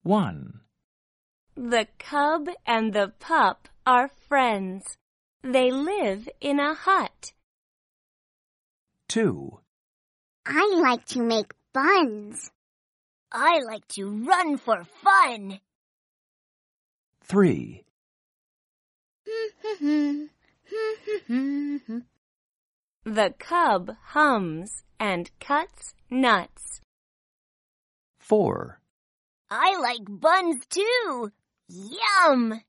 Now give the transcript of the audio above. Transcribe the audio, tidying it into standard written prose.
1. The cub and the pup are friends. They live in a hut. 2. I like to make buns. I like to run for fun. 3. The cub hums and cuts nuts. 4. I like buns too. Yum!